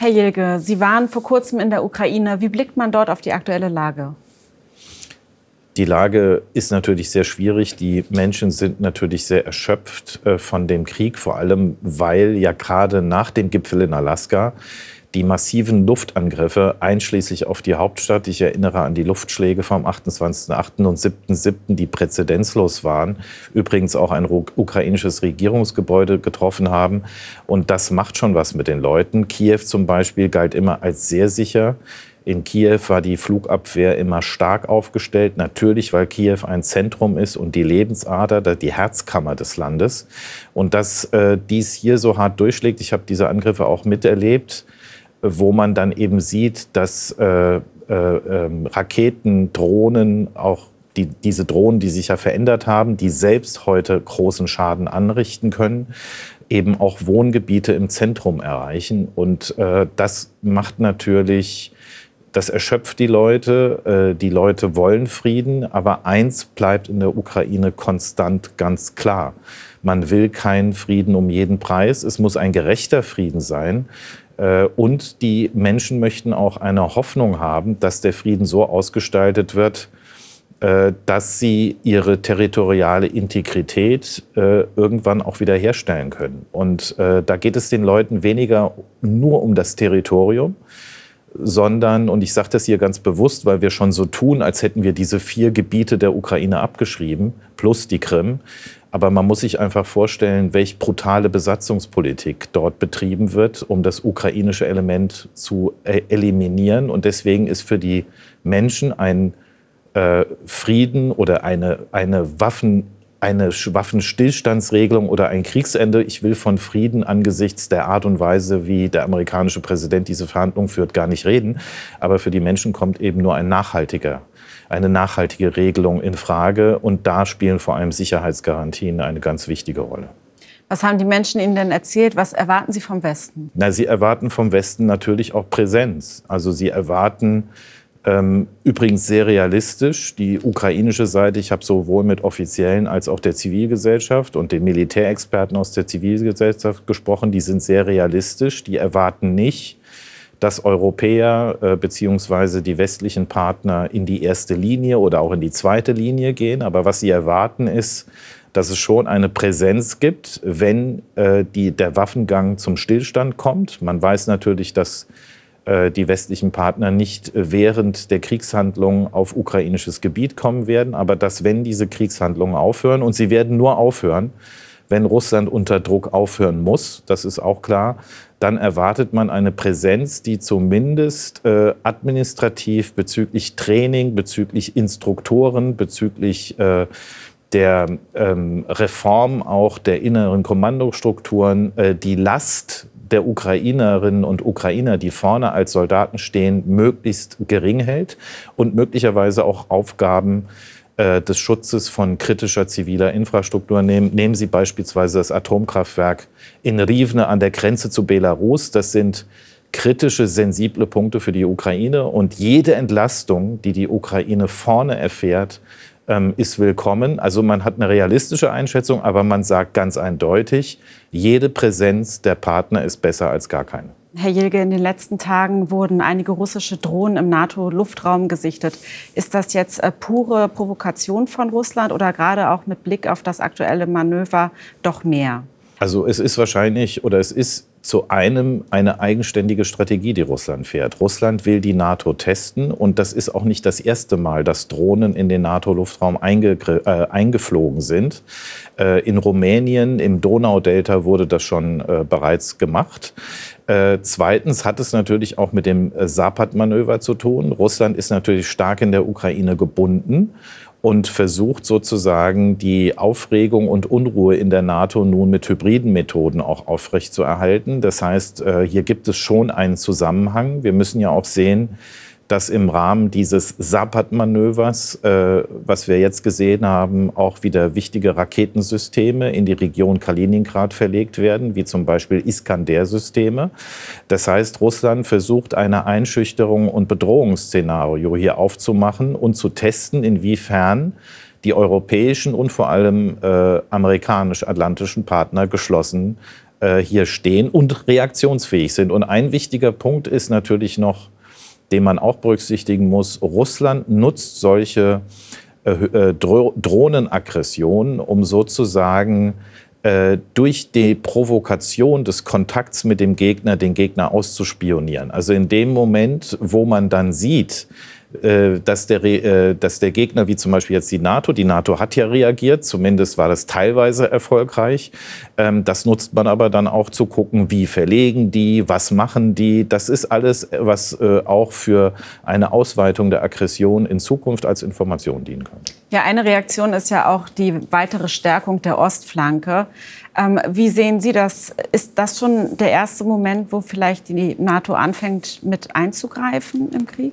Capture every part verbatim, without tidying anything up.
Herr Jilge, Sie waren vor kurzem in der Ukraine. Wie blickt man dort auf die aktuelle Lage? Die Lage ist natürlich sehr schwierig. Die Menschen sind natürlich sehr erschöpft äh, von dem Krieg, vor allem weil ja gerade nach dem Gipfel in Alaska die massiven Luftangriffe einschließlich auf die Hauptstadt, ich erinnere an die Luftschläge vom achtundzwanzigsten achten und siebten siebten, die präzedenzlos waren, übrigens auch ein ukrainisches Regierungsgebäude getroffen haben. Und das macht schon was mit den Leuten. Kiew zum Beispiel galt immer als sehr sicher. In Kiew war die Flugabwehr immer stark aufgestellt, natürlich, weil Kiew ein Zentrum ist und die Lebensader, die Herzkammer des Landes. Und dass äh, dies hier so hart durchschlägt, ich habe diese Angriffe auch miterlebt, wo man dann eben sieht, dass äh, äh, äh, Raketen, Drohnen, auch die, diese Drohnen, die sich ja verändert haben, die selbst heute großen Schaden anrichten können, eben auch Wohngebiete im Zentrum erreichen. Und äh, das macht natürlich, das erschöpft die Leute. Äh, die Leute wollen Frieden, aber eins bleibt in der Ukraine konstant ganz klar. Man will keinen Frieden um jeden Preis. Es muss ein gerechter Frieden sein. Und die Menschen möchten auch eine Hoffnung haben, dass der Frieden so ausgestaltet wird, dass sie ihre territoriale Integrität irgendwann auch wieder herstellen können. Und da geht es den Leuten weniger nur um das Territorium, sondern, und ich sage das hier ganz bewusst, weil wir schon so tun, als hätten wir diese vier Gebiete der Ukraine abgeschrieben, plus die Krim. Aber man muss sich einfach vorstellen, welch brutale Besatzungspolitik dort betrieben wird, um das ukrainische Element zu eliminieren. Und deswegen ist für die Menschen ein äh, Frieden oder eine, eine, Waffen, eine Waffenstillstandsregelung oder ein Kriegsende. Ich will von Frieden angesichts der Art und Weise, wie der amerikanische Präsident diese Verhandlungen führt, gar nicht reden. Aber für die Menschen kommt eben nur ein nachhaltiger eine nachhaltige Regelung in Frage. Und da spielen vor allem Sicherheitsgarantien eine ganz wichtige Rolle. Was haben die Menschen Ihnen denn erzählt? Was erwarten Sie vom Westen? Na, sie erwarten vom Westen natürlich auch Präsenz. Also sie erwarten ähm, übrigens sehr realistisch die ukrainische Seite. Ich habe sowohl mit Offiziellen als auch der Zivilgesellschaft und den Militärexperten aus der Zivilgesellschaft gesprochen. Die sind sehr realistisch. Die erwarten nicht, dass Europäer äh, bzw. die westlichen Partner in die erste Linie oder auch in die zweite Linie gehen. Aber was sie erwarten ist, dass es schon eine Präsenz gibt, wenn äh, die, der Waffengang zum Stillstand kommt. Man weiß natürlich, dass äh, die westlichen Partner nicht während der Kriegshandlungen auf ukrainisches Gebiet kommen werden, aber dass, wenn diese Kriegshandlungen aufhören, und sie werden nur aufhören, wenn Russland unter Druck aufhören muss, das ist auch klar, dann erwartet man eine Präsenz, die zumindest äh, administrativ bezüglich Training, bezüglich Instruktoren, bezüglich äh, der ähm, Reform auch der inneren Kommandostrukturen äh, die Last der Ukrainerinnen und Ukrainer, die vorne als Soldaten stehen, möglichst gering hält und möglicherweise auch Aufgaben des Schutzes von kritischer ziviler Infrastruktur nehmen. Nehmen Sie beispielsweise das Atomkraftwerk in Rivne an der Grenze zu Belarus. Das sind kritische, sensible Punkte für die Ukraine. Und jede Entlastung, die die Ukraine vorne erfährt, ist willkommen. Also man hat eine realistische Einschätzung, aber man sagt ganz eindeutig, jede Präsenz der Partner ist besser als gar keine. Herr Jilge, in den letzten Tagen wurden einige russische Drohnen im NATO-Luftraum gesichtet. Ist das jetzt äh, pure Provokation von Russland oder gerade auch mit Blick auf das aktuelle Manöver doch mehr? Also es ist wahrscheinlich oder es ist zu einem eine eigenständige Strategie, die Russland fährt. Russland will die NATO testen und das ist auch nicht das erste Mal, dass Drohnen in den NATO-Luftraum einge äh, eingeflogen sind. Äh, in Rumänien, im Donaudelta wurde das schon äh, bereits gemacht. Äh, zweitens hat es natürlich auch mit dem äh, Sapad-Manöver zu tun. Russland ist natürlich stark in der Ukraine gebunden und versucht sozusagen die Aufregung und Unruhe in der NATO nun mit hybriden Methoden auch aufrechtzuerhalten. Das heißt, äh, hier gibt es schon einen Zusammenhang. Wir müssen ja auch sehen, dass im Rahmen dieses Sapad-Manövers, äh, was wir jetzt gesehen haben, auch wieder wichtige Raketensysteme in die Region Kaliningrad verlegt werden, wie zum Beispiel Iskander-Systeme. Das heißt, Russland versucht, eine Einschüchterung und Bedrohungsszenario hier aufzumachen und zu testen, inwiefern die europäischen und vor allem äh, amerikanisch-atlantischen Partner geschlossen äh, hier stehen und reaktionsfähig sind. Und ein wichtiger Punkt ist natürlich noch, den man auch berücksichtigen muss, Russland nutzt solche äh, Dro- Drohnenaggressionen, um sozusagen äh, durch die Provokation des Kontakts mit dem Gegner den Gegner auszuspionieren. Also in dem Moment, wo man dann sieht, Dass der, dass der Gegner, wie zum Beispiel jetzt die NATO, die NATO hat ja reagiert, zumindest war das teilweise erfolgreich. Das nutzt man aber dann auch zu gucken, wie verlegen die, was machen die. Das ist alles, was auch für eine Ausweitung der Aggression in Zukunft als Information dienen kann. Ja, eine Reaktion ist ja auch die weitere Stärkung der Ostflanke. Ähm, wie sehen Sie das? Ist das schon der erste Moment, wo vielleicht die NATO anfängt, mit einzugreifen im Krieg?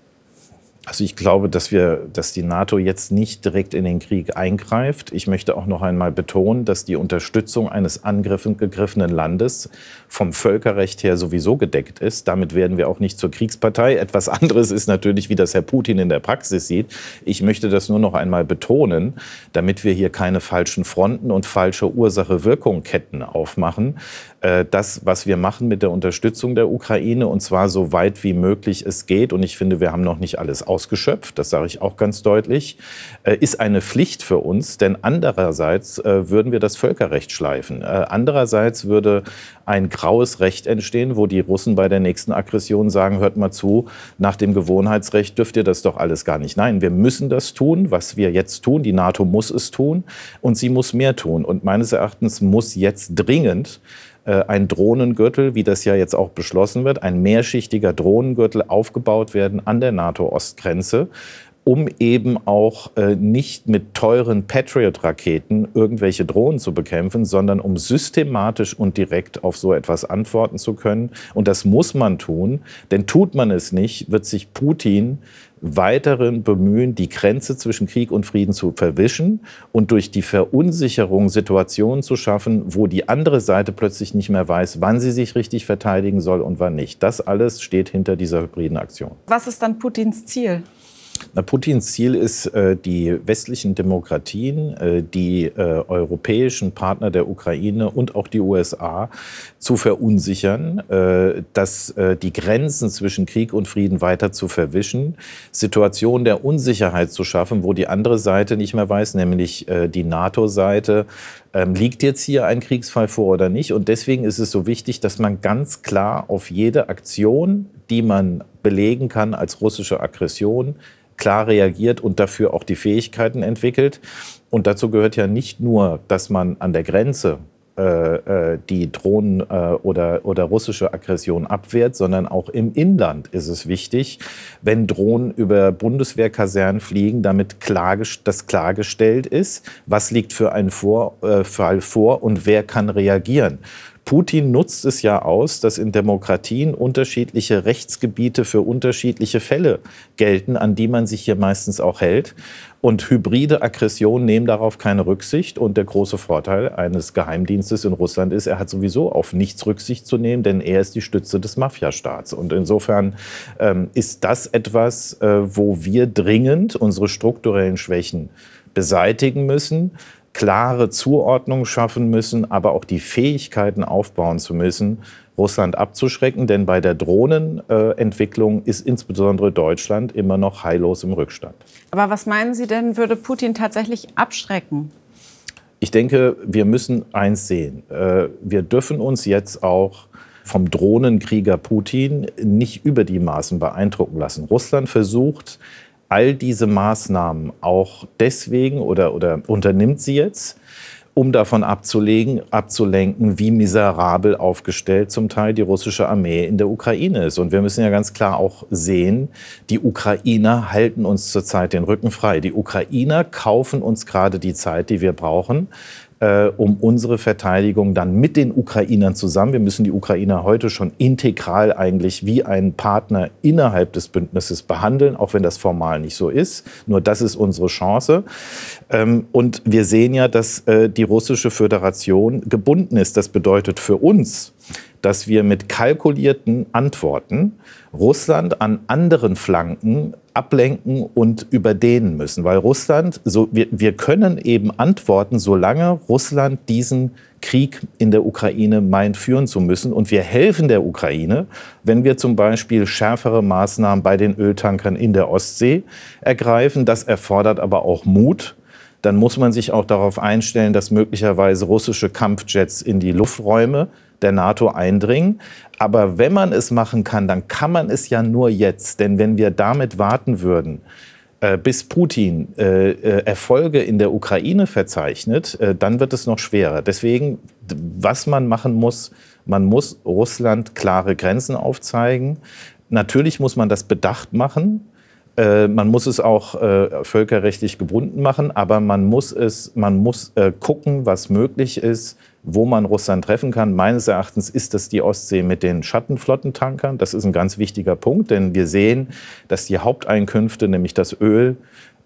Also ich glaube, dass wir, dass die NATO jetzt nicht direkt in den Krieg eingreift. Ich möchte auch noch einmal betonen, dass die Unterstützung eines angegriffenen Landes vom Völkerrecht her sowieso gedeckt ist. Damit werden wir auch nicht zur Kriegspartei. Etwas anderes ist natürlich, wie das Herr Putin in der Praxis sieht. Ich möchte das nur noch einmal betonen, damit wir hier keine falschen Fronten und falsche Ursache-Wirkung-Ketten aufmachen. Das, was wir machen mit der Unterstützung der Ukraine, und zwar so weit wie möglich es geht, und ich finde, wir haben noch nicht alles ausgeschöpft, das sage ich auch ganz deutlich, ist eine Pflicht für uns, denn andererseits würden wir das Völkerrecht schleifen. Andererseits würde ein graues Recht entstehen, wo die Russen bei der nächsten Aggression sagen, hört mal zu, nach dem Gewohnheitsrecht dürft ihr das doch alles gar nicht. Nein, wir müssen das tun, was wir jetzt tun. Die NATO muss es tun und sie muss mehr tun. Und meines Erachtens muss jetzt dringend ein Drohnengürtel, wie das ja jetzt auch beschlossen wird, ein mehrschichtiger Drohnengürtel aufgebaut werden an der NATO-Ostgrenze, um eben auch äh, nicht mit teuren Patriot-Raketen irgendwelche Drohnen zu bekämpfen, sondern um systematisch und direkt auf so etwas antworten zu können. Und das muss man tun, denn tut man es nicht, wird sich Putin weiteren bemühen, die Grenze zwischen Krieg und Frieden zu verwischen und durch die Verunsicherung Situationen zu schaffen, wo die andere Seite plötzlich nicht mehr weiß, wann sie sich richtig verteidigen soll und wann nicht. Das alles steht hinter dieser hybriden Aktion. Was ist dann Putins Ziel? Na, Putins Ziel ist, äh, die westlichen Demokratien, äh, die äh, europäischen Partner der Ukraine und auch die U S A zu verunsichern, äh, dass äh, die Grenzen zwischen Krieg und Frieden weiter zu verwischen, Situationen der Unsicherheit zu schaffen, wo die andere Seite nicht mehr weiß, nämlich äh, die NATO-Seite, ähm, liegt jetzt hier ein Kriegsfall vor oder nicht. Und deswegen ist es so wichtig, dass man ganz klar auf jede Aktion, die man belegen kann als russische Aggression, klar reagiert und dafür auch die Fähigkeiten entwickelt. Und dazu gehört ja nicht nur, dass man an der Grenze äh, die Drohnen äh, oder, oder russische Aggression abwehrt, sondern auch im Inland ist es wichtig, wenn Drohnen über Bundeswehrkasernen fliegen, damit klar, das klargestellt ist, was liegt für einen vor, äh, Fall vor und wer kann reagieren. Putin nutzt es ja aus, dass in Demokratien unterschiedliche Rechtsgebiete für unterschiedliche Fälle gelten, an die man sich hier meistens auch hält. Und hybride Aggressionen nehmen darauf keine Rücksicht. Und der große Vorteil eines Geheimdienstes in Russland ist, er hat sowieso auf nichts Rücksicht zu nehmen, denn er ist die Stütze des Mafiastaats. Und insofern ähm, ist das etwas, äh, wo wir dringend unsere strukturellen Schwächen beseitigen müssen, klare Zuordnung schaffen müssen, aber auch die Fähigkeiten aufbauen zu müssen, Russland abzuschrecken. Denn bei der Drohnenentwicklung äh, ist insbesondere Deutschland immer noch heillos im Rückstand. Aber was meinen Sie denn, würde Putin tatsächlich abschrecken? Ich denke, wir müssen eins sehen. Äh, wir dürfen uns jetzt auch vom Drohnenkrieger Putin nicht über die Maßen beeindrucken lassen. Russland versucht, all diese Maßnahmen auch deswegen oder, oder unternimmt sie jetzt, um davon abzulegen, abzulenken, wie miserabel aufgestellt zum Teil die russische Armee in der Ukraine ist. Und wir müssen ja ganz klar auch sehen, die Ukrainer halten uns zurzeit den Rücken frei. Die Ukrainer kaufen uns gerade die Zeit, die wir brauchen, äh, um unsere Verteidigung dann mit den Ukrainern zusammen, wir müssen die Ukrainer heute schon integral eigentlich wie einen Partner innerhalb des Bündnisses behandeln, auch wenn das formal nicht so ist. Nur das ist unsere Chance. Ähm, und wir sehen ja, dass äh, die russische Föderation gebunden ist. Das bedeutet für uns, dass wir mit kalkulierten Antworten Russland an anderen Flanken ablenken und überdehnen müssen. Weil Russland, so, wir, wir können eben antworten, solange Russland diesen Krieg in der Ukraine meint, führen zu müssen. Und wir helfen der Ukraine, wenn wir zum Beispiel schärfere Maßnahmen bei den Öltankern in der Ostsee ergreifen. Das erfordert aber auch Mut. Dann muss man sich auch darauf einstellen, dass möglicherweise russische Kampfjets in die Lufträume der NATO eindringen. Aber wenn man es machen kann, dann kann man es ja nur jetzt. Denn wenn wir damit warten würden, äh, bis Putin äh, äh, Erfolge in der Ukraine verzeichnet, äh, dann wird es noch schwerer. Deswegen, was man machen muss, man muss Russland klare Grenzen aufzeigen. Natürlich muss man das bedacht machen. Äh, man muss es auch äh, völkerrechtlich gebunden machen, aber man muss es, man muss äh, gucken, was möglich ist, wo man Russland treffen kann. Meines Erachtens ist das die Ostsee mit den Schattenflottentankern. Das ist ein ganz wichtiger Punkt, denn wir sehen, dass die Haupteinkünfte, nämlich das Öl,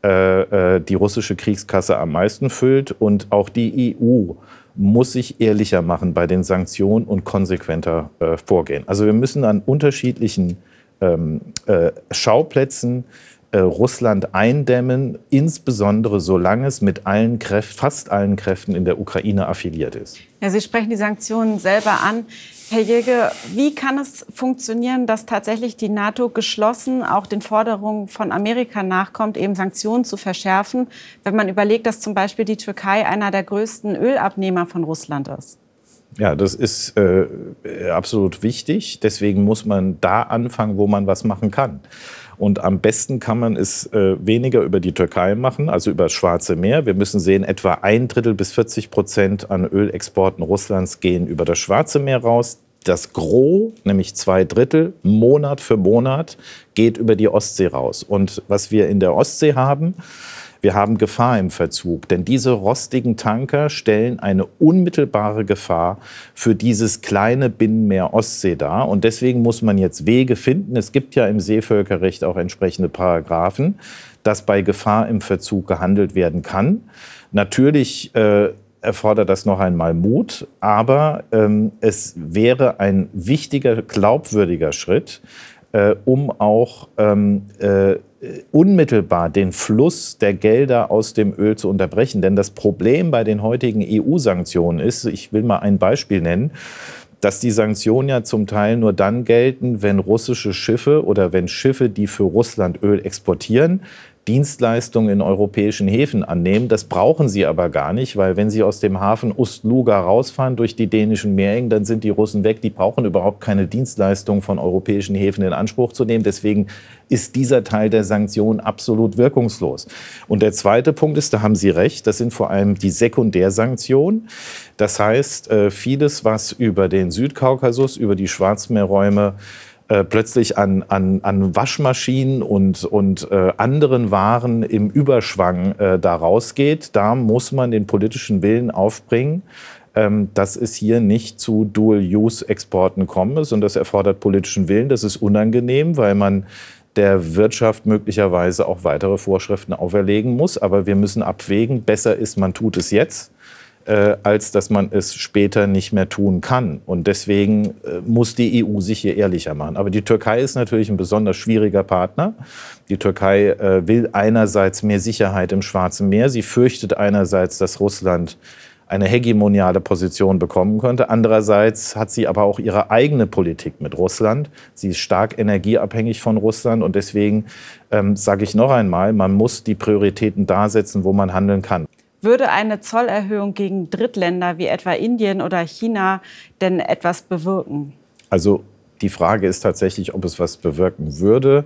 äh, äh, die russische Kriegskasse am meisten füllt. Und auch die E U muss sich ehrlicher machen bei den Sanktionen und konsequenter äh, vorgehen. Also wir müssen an unterschiedlichen ähm, äh, Schauplätzen äh, Russland eindämmen, insbesondere solange es mit allen Kräften, fast allen Kräften in der Ukraine affiliiert ist. Ja, Sie sprechen die Sanktionen selber an. Herr Jäger, wie kann es funktionieren, dass tatsächlich die NATO geschlossen auch den Forderungen von Amerika nachkommt, eben Sanktionen zu verschärfen, wenn man überlegt, dass zum Beispiel die Türkei einer der größten Ölabnehmer von Russland ist? Ja, das ist äh, absolut wichtig. Deswegen muss man da anfangen, wo man was machen kann. Und am besten kann man es äh, weniger über die Türkei machen, also über das Schwarze Meer. Wir müssen sehen, etwa ein Drittel bis vierzig Prozent an Ölexporten Russlands gehen über das Schwarze Meer raus. Das Gros, nämlich zwei Drittel, Monat für Monat, geht über die Ostsee raus. Und was wir in der Ostsee haben, wir haben Gefahr im Verzug, denn diese rostigen Tanker stellen eine unmittelbare Gefahr für dieses kleine Binnenmeer Ostsee dar. Und deswegen muss man jetzt Wege finden. Es gibt ja im Seevölkerrecht auch entsprechende Paragraphen, dass bei Gefahr im Verzug gehandelt werden kann. Natürlich äh, erfordert das noch einmal Mut, aber ähm, es wäre ein wichtiger, glaubwürdiger Schritt, äh, um auch ähm, äh, unmittelbar den Fluss der Gelder aus dem Öl zu unterbrechen. Denn das Problem bei den heutigen E U-Sanktionen ist, ich will mal ein Beispiel nennen, dass die Sanktionen ja zum Teil nur dann gelten, wenn russische Schiffe oder wenn Schiffe, die für Russland Öl exportieren, Dienstleistungen in europäischen Häfen annehmen. Das brauchen sie aber gar nicht, weil wenn sie aus dem Hafen Ust-Luga rausfahren durch die dänischen Meerengen, dann sind die Russen weg. Die brauchen überhaupt keine Dienstleistungen von europäischen Häfen in Anspruch zu nehmen. Deswegen ist dieser Teil der Sanktionen absolut wirkungslos. Und der zweite Punkt ist, da haben Sie recht, das sind vor allem die Sekundärsanktionen. Das heißt, vieles, was über den Südkaukasus, über die Schwarzmeerräume Äh, plötzlich an, an, an Waschmaschinen und, und äh, anderen Waren im Überschwang äh, da rausgeht, da muss man den politischen Willen aufbringen, ähm, dass es hier nicht zu Dual-Use-Exporten kommen muss. Und das erfordert politischen Willen. Das ist unangenehm, weil man der Wirtschaft möglicherweise auch weitere Vorschriften auferlegen muss. Aber wir müssen abwägen, besser ist, man tut es jetzt, Äh, als dass man es später nicht mehr tun kann. Und deswegen äh, muss die E U sich hier ehrlicher machen. Aber die Türkei ist natürlich ein besonders schwieriger Partner. Die Türkei äh, will einerseits mehr Sicherheit im Schwarzen Meer. Sie fürchtet einerseits, dass Russland eine hegemoniale Position bekommen könnte. Andererseits hat sie aber auch ihre eigene Politik mit Russland. Sie ist stark energieabhängig von Russland. Und deswegen ähm, sage ich noch einmal, man muss die Prioritäten da setzen, wo man handeln kann. Würde eine Zollerhöhung gegen Drittländer wie etwa Indien oder China denn etwas bewirken? Also die Frage ist tatsächlich, ob es was bewirken würde.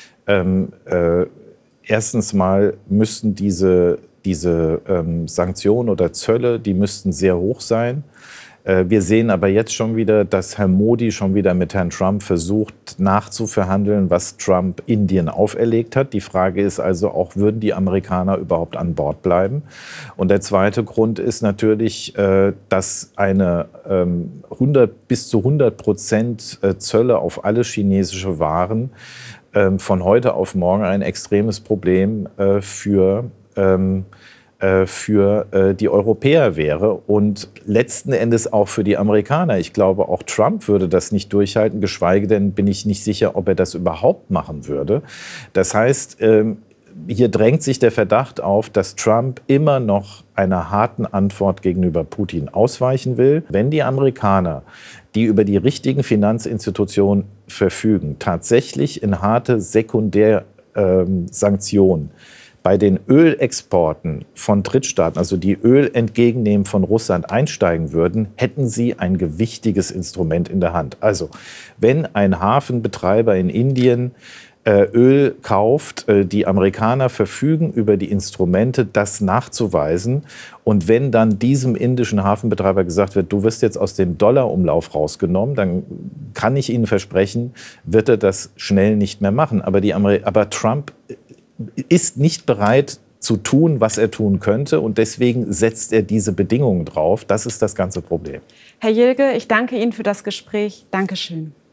Ähm, äh, erstens mal müssten diese, diese ähm, Sanktionen oder Zölle, die müssten sehr hoch sein. Äh, wir sehen aber jetzt schon wieder, dass Herr Modi schon wieder mit Herrn Trump versucht nachzuverhandeln, was Trump Indien auferlegt hat. Die Frage ist also auch, würden die Amerikaner überhaupt an Bord bleiben? Und der zweite Grund ist natürlich, äh, dass eine ähm, hundert bis zu hundert Prozent Zölle auf alle chinesische Waren äh, von heute auf morgen ein extremes Problem äh, für ähm, für die Europäer wäre und letzten Endes auch für die Amerikaner. Ich glaube, auch Trump würde das nicht durchhalten, geschweige denn bin ich nicht sicher, ob er das überhaupt machen würde. Das heißt, hier drängt sich der Verdacht auf, dass Trump immer noch einer harten Antwort gegenüber Putin ausweichen will. Wenn die Amerikaner, die über die richtigen Finanzinstitutionen verfügen, tatsächlich in harte Sekundärsanktionen bei den Ölexporten von Drittstaaten, also die Öl entgegennehmen von Russland, einsteigen würden, hätten sie ein gewichtiges Instrument in der Hand. Also wenn ein Hafenbetreiber in Indien Öl kauft, die Amerikaner verfügen über die Instrumente, das nachzuweisen. Und wenn dann diesem indischen Hafenbetreiber gesagt wird, du wirst jetzt aus dem Dollarumlauf rausgenommen, dann kann ich Ihnen versprechen, wird er das schnell nicht mehr machen. Aber, die Ameri- aber Trump ist nicht bereit zu tun, was er tun könnte. Und deswegen setzt er diese Bedingungen drauf. Das ist das ganze Problem. Herr Jilge, ich danke Ihnen für das Gespräch. Dankeschön.